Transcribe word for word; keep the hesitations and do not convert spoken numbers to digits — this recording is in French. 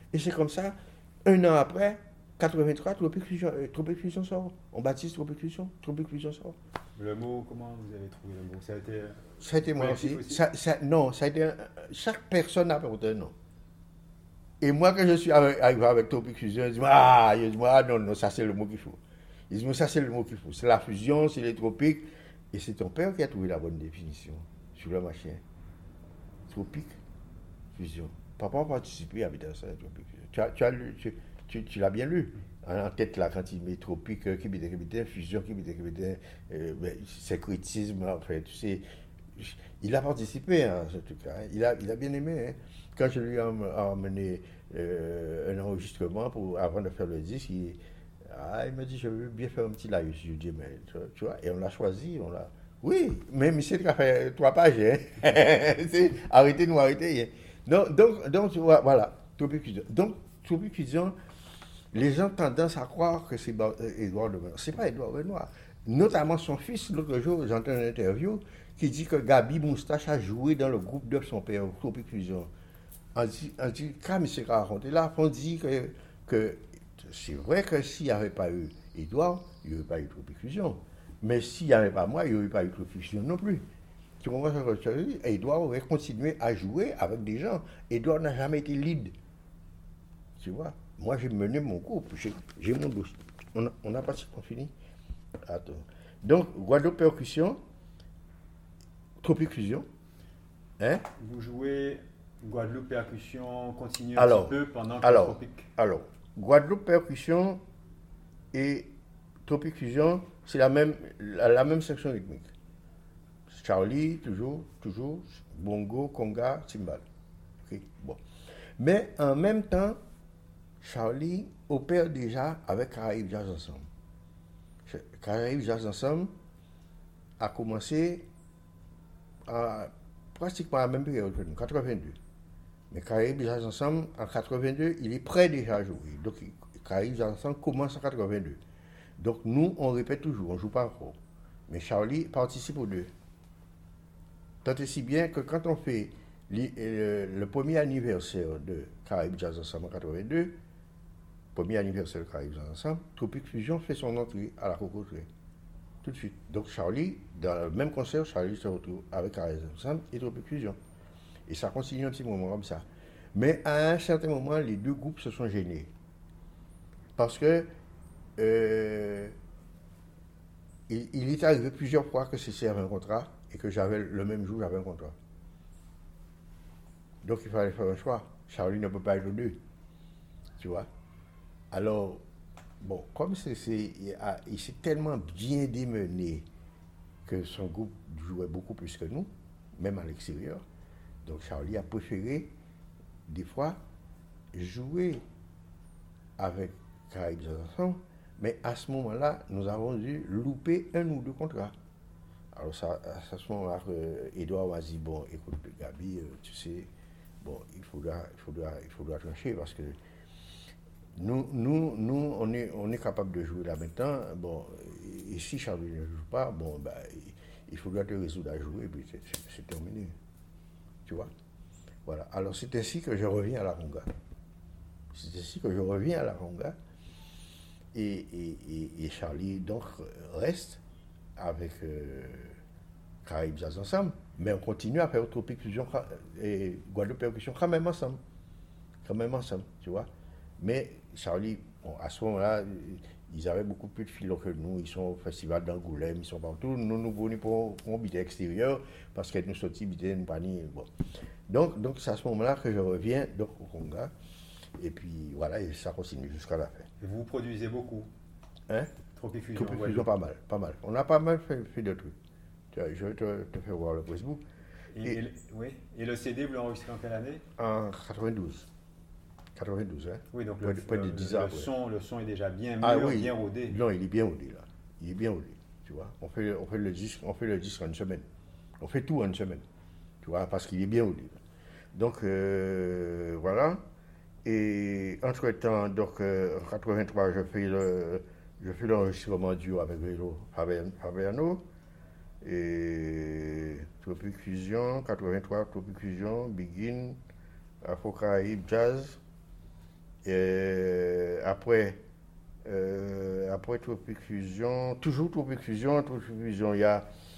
Et c'est comme ça, un an après, quatre-vingt-trois, Tropic Fusion, euh, Tropic Fusion sort. On baptise Tropic Fusion, Tropic Fusion sort. Le mot, comment vous avez trouvé le mot? Ça a été Ça a été moi collectif aussi. aussi? Ça, ça- non, ça a été un- chaque personne a porté un nom. Et moi, quand je suis avec- arrivé avec Tropic Fusion, je dis, ah, je dis, ah, non, non, ça c'est le mot qu'il faut. Ils disent, ça c'est le mot qu'il faut. C'est la fusion, c'est les tropiques. Et c'est ton père qui a trouvé la bonne définition sur le machin. Tropique, fusion. Papa a participé à Habitation Tropique. Tu, as, tu, as lu, tu, tu, tu l'as bien lu. En tête, là, quand il met tropique, euh, qui était, qui était, fusion, qui était, qui était, euh, ben, sécuritisme, enfin, tu sais. Il a participé à ce truc-là. Hein. Il, a, il a bien aimé. Hein. Quand je lui ai emmené euh, un enregistrement pour, avant de faire le disque, il, ah, il m'a dit, je veux bien faire un petit live. Je lui ai dit, mais tu vois, et on l'a choisi, on l'a. Oui, même si tu as fait trois pages, hein. Arrêtez-nous, arrêtez. Hein. Donc, donc, donc, tu vois, voilà, Tropic Fusion. Donc, Tropic Fusion, les gens ont tendance à croire que c'est Édouard Renoir. Ce n'est pas Édouard Renoir. Notamment son fils, l'autre jour, j'entends une interview qui dit que Gabi Moustache a joué dans le groupe de son père, Tropic Fusion. On dit, on dit, quand il s'est raconté là, on dit que, que c'est vrai que s'il n'y avait pas eu Édouard, il n'y aurait pas eu Tropic Fusion. Mais s'il n'y avait pas moi, il n'y aurait pas eu Tropic Fusion non plus. Tu comprends ce que je veux dire? Édouard aurait continué à jouer avec des gens. Édouard n'a jamais été lead. Tu vois? Moi, j'ai mené mon groupe. J'ai, j'ai mon dossier. On n'a pas fini. Attends. Donc, Guadeloupe Percussion, Tropic Fusion. Hein? Vous jouez Guadeloupe Percussion continue un alors, petit peu pendant que alors, Tropic. Alors, Guadeloupe Percussion et Tropic Fusion, c'est la même, la, la même section rythmique. Charlie, toujours, toujours, bongo, conga, timbal. Okay, bon. Mais en même temps, Charlie opère déjà avec Caraïbes Jazz Ensemble. Caraïbes Jazz Ensemble a commencé à pratiquement à la même période que nous, quatre-vingt-deux. Mais Caraïbes Jazz Ensemble, en quatre-vingt-deux, il est prêt déjà à jouer. Donc, Caraïbes Jazz Ensemble commence en quatre-vingt-deux. Donc, nous, on répète toujours, on ne joue pas encore. Mais Charlie participe aux deux. Tant et si bien que quand on fait le, le premier anniversaire de Caraïbes Jazz Ensemble en quatre-vingt-deux, premier anniversaire de Caraïbes Jazz Ensemble, Tropic Fusion fait son entrée à la cocoterie. Tout de suite. Donc Charlie, dans le même concert, Charlie se retrouve avec Caraïbes Jazz Ensemble et Tropic Fusion. Et ça continue un petit moment comme ça. Mais à un certain moment, les deux groupes se sont gênés. Parce que euh, il, il est arrivé plusieurs fois que c'était un contrat et que j'avais le même jour, j'avais un contrat. Donc il fallait faire un choix. Charlie ne peut pas être aux deux. Tu vois? Alors, bon, comme c'est, c'est, il s'est tellement bien démené que son groupe jouait beaucoup plus que nous, même à l'extérieur. Donc Charlie a préféré, des fois, jouer avec Caraïbes Ensemble, mais à ce moment-là, nous avons dû louper un ou deux contrats. Alors ça, à ce moment-là, Edouard m'a dit, bon, écoute, Gabi, tu sais, bon, il faudra, il faudra, il faudra trancher parce que nous, nous, nous on, est, on est capable de jouer là maintenant. Bon, et si Charlie ne joue pas, bon, bah, il faudra te résoudre à jouer, et puis c'est, c'est terminé. Tu vois? Voilà. Alors c'est ainsi que je reviens à la Ronga. C'est ainsi que je reviens à la Ronga. Et, et, et, et Charlie, donc, reste avec euh, Caraïbes Jazz Ensemble, mais on continue à faire Tropic Fusion et Guadeloupe Percussion quand même ensemble. Quand même ensemble, tu vois. Mais Charlie, bon, à ce moment-là, ils avaient beaucoup plus de filons que nous. Ils sont au festival d'Angoulême, ils sont partout. Nous, nous venons pour un billet extérieur parce qu'ils nous sortis billet de panier. Bon. Donc, donc c'est à ce moment-là que je reviens donc, au Conga. Et puis voilà, et ça continue jusqu'à la fin. Et vous produisez beaucoup? Hein? Tropic Fusion. Tropic Fusion, pas mal, pas mal. On a pas mal fait, fait de trucs. Je vais te, te faire voir le Facebook. Et, et, et, le, oui. Et le C D, vous l'enregistrez en quelle année? En quatre-vingt-douze. quatre-vingt-douze, hein? Oui, donc près, le, près le, de dix le, ans, le, son, le son est déjà bien mûr, ah, oui. bien rodé. Non, il est bien rodé, là. Il est bien rodé, tu vois. On fait, on fait, le, disque, on fait le disque en une semaine. On fait tout en une semaine, tu vois, parce qu'il est bien rodé. Donc, euh, voilà. Et entre-temps, donc, euh, en quatre-vingt-trois, je fais, le, je fais l'enregistrement duo avec Vélo Fabiano. Et Tropic Fusion, quatre-vingt-trois, Tropic Fusion, Begin, Afro-Caraïbes, Jazz. Et après, euh, après Tropic Fusion, toujours Tropic Fusion, Tropic Fusion, il y a